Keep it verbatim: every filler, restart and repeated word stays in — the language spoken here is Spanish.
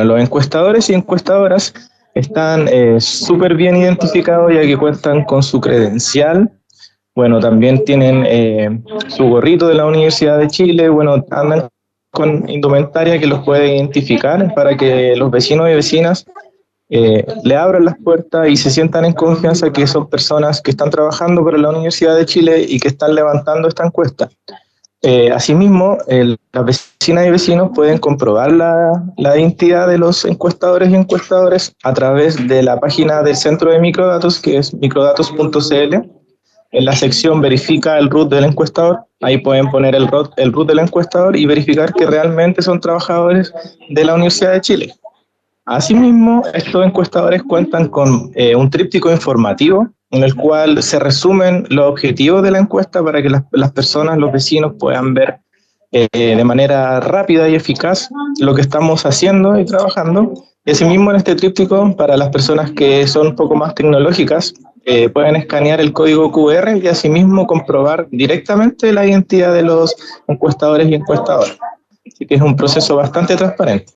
Los encuestadores y encuestadoras están eh, súper bien identificados ya que cuentan con su credencial. Bueno, también tienen eh, su gorrito de la Universidad de Chile. Bueno, andan con indumentaria que los puede identificar para que los vecinos y vecinas eh, le abran las puertas y se sientan en confianza que son personas que están trabajando para la Universidad de Chile y que están levantando esta encuesta. Eh, asimismo, el, las vecinas y vecinos pueden comprobar la, la identidad de los encuestadores y encuestadores a través de la página del Centro de Microdatos, que es microdatos punto c l. En la sección verifica el root del encuestador, ahí pueden poner el root, el root del encuestador y verificar que realmente son trabajadores de la Universidad de Chile. Asimismo, estos encuestadores cuentan con eh, un tríptico informativo en el cual se resumen los objetivos de la encuesta para que las, las personas, los vecinos puedan ver eh, de manera rápida y eficaz lo que estamos haciendo y trabajando. Y asimismo en este tríptico, para las personas que son un poco más tecnológicas, eh, pueden escanear el código Q R y asimismo comprobar directamente la identidad de los encuestadores y encuestadoras. Así que es un proceso bastante transparente.